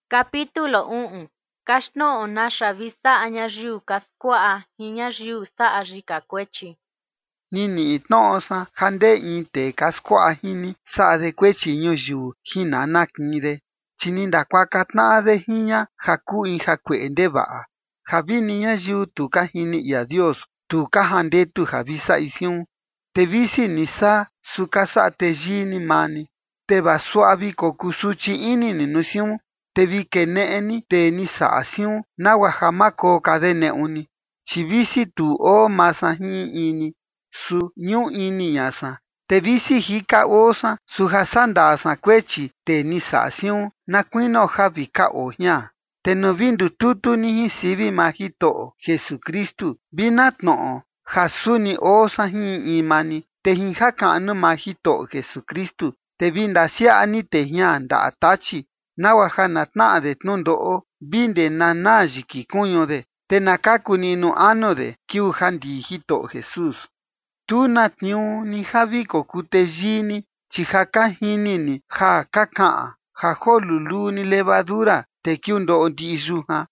Capítulo 1. Kashno onasha visa añayu kaskua hiñayu sa ajika kwechi. Nini itnosa hande inte kaskua hini sa de kwechi ñuyu hina naknide. Chininda kwakatna de hiña haku in hakuende va. Javini ñayu tu kahini ya Dios tu kahande tu javisa ision. Te visi nisa su casa te jini mani. Te va suavi kokusuchi ini ni nusion. Te vi que neeni te ni saasion na wajamako kadene uni. Chivisi tu o masahi ini. Su ñu ini yasa. Te visi hika osa su hasanda asa kwechi te ni saasion na kuino javika o nya. Te no vindu tutu ni sivi majito Jesucristo binatno hasuni osa hi imani te hinjaka anu majito Jesucristo te vinda siani te hianda atachi nawajana tna de tnundo binde nanaji ki kuño de te nakakuni no ano de kiu handi hito Jesús tu natniu ni javiko kutejini chihaka hinini ha kaka ha holulu ni levadura te kiundo dijuha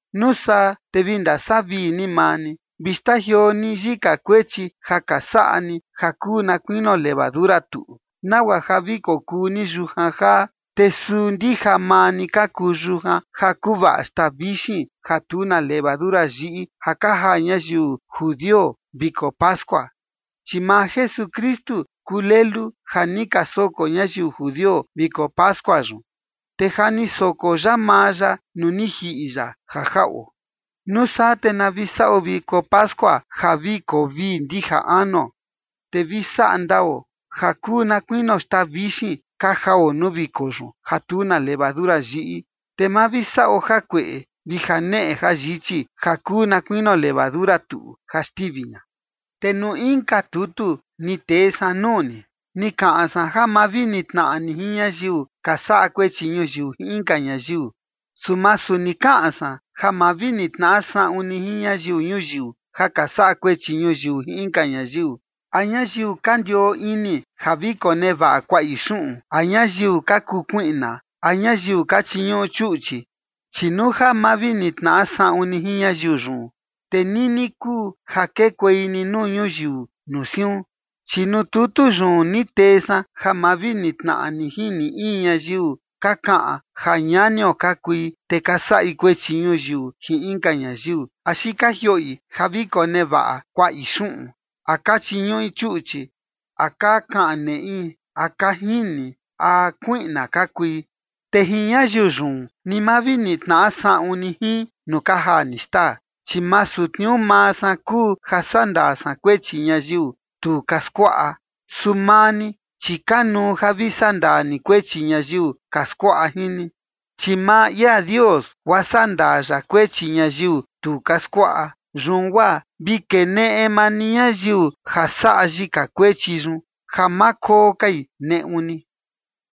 nusa te vinda savi ni mani vistagio ni jika kwechi hakasani hakuna kuino levadura tu nawa javiko kuni juhaha te sundi jamani kakujuha hakuva hasta vishi hatuna levadura ji hakaha ñayu judío viko Pascua chima Jesucristo kulelu hanika soko ñayu judío viko Pascua ru te hani soko yamaya nunihi iya jajao nusa te na visao viko Pascua javiko vi ndija ano te visa andao hakuna kuino sta vishi kajao nubikoju hatuna levadura ji te ma visao hakwe vijane hajichi hakuna kuino levadura tu hastiviña te nu inka tutu ni te sanoni ni kaasa jama vinitna ni hiñayu kasa kwechi ñuyu inka ñayu sumasu ni kaasa jama vinitna sa uni hiñayu ñuyu hakasa kwechi ñuyu inka ñayu añayu kandio ini javiko neva kwa ishun añayu kakukuina añayu kachiño chuchi chinuja mavinitna sa uni hiñayu ru tenini ku hakekwe ini no ñuyu nusion chinu tutu ru ni tesa jamavinitna ni hini iñayu kaka jañanio kakui te kasai kwechi ñuyu hi inka ñayu ashika hioi javiko neva kwa ishun aka chiñoi chuchi aka kane aka hini a kuina kakui te hiñayu ru ni mavinitna sa uni hi no kaja nista chimasu tniu masa ku hasanda sa kwechi ñayu tu kaskua sumani chikanu javisanda ni kwechi ñayu kaskua hini chima ya Dios wasanda ya kwechi ñayu tu kaskua runwa bikene emani ñayu hasaji ka kwechi ru jamako kai ne uni